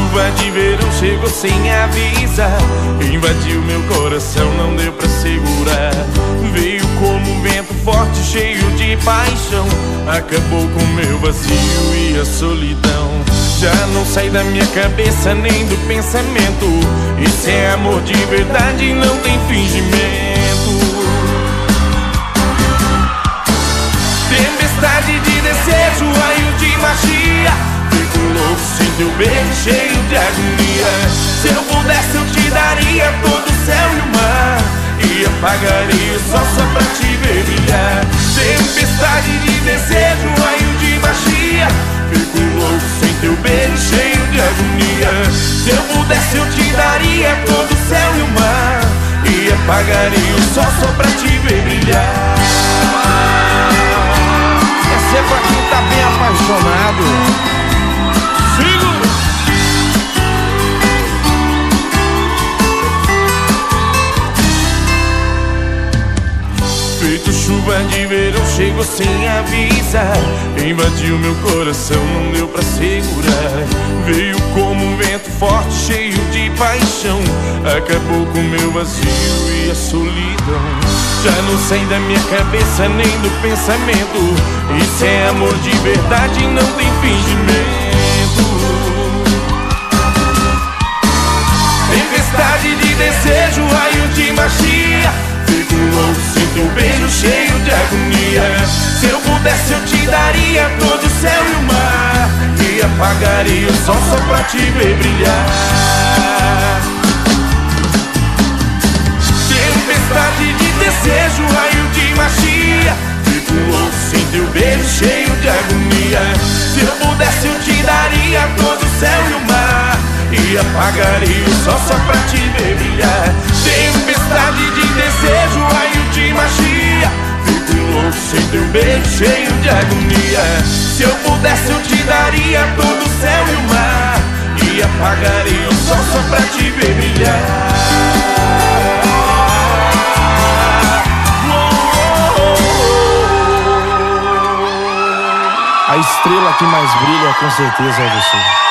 chuva de verão chegou sem avisar, invadiu meu coração, não deu pra segurar. Veio como um vento forte, cheio de paixão, acabou com meu vazio e a solidão. Já não sai da minha cabeça nem do pensamento, esse é amor de verdade, não tem fingimento. Tempestade de desejo, raio de magia, fico louco sem teu beijo, cheio de agonia. Se eu pudesse eu te daria todo o céu e o mar, e apagaria o sol só pra te ver brilhar. Tempestade de desejo, raio de magia, fico louco sem teu beijo, cheio de agonia. Se eu pudesse eu te daria todo o céu e o mar, e apagaria o sol só pra te ver brilhar. Essa é pra quem tá bem apaixonado. Sigo! Feito chuva de verão, chegou sem avisar, invadiu meu coração, não deu pra segurar. Veio como um vento forte, cheio de paixão, acabou com meu vazio e a solidão. Já não sai da minha cabeça nem do pensamento, isso é amor de verdade, não tem fingimento. Tempestade de desejo, raio de magia, fico louco sem teu beijo, cheio de agonia. Se eu pudesse eu te daria todo o céu e o mar, e apagaria o sol só pra te ver brilhar. Tempestade de desejo, raio de magia, fico louco sem teu beijo, cheio de agonia. Se eu pudesse eu te daria todo o céu e o mar, e apagaria o sol só pra te ver brilhar. Tempestade de desejo, raio de magia, fico louco sem teu beijo, cheio de agonia. Se eu pudesse eu te daria todo o céu e o mar, e apagaria o sol só pra te ver brilhar. A estrela que mais brilha com certeza é você.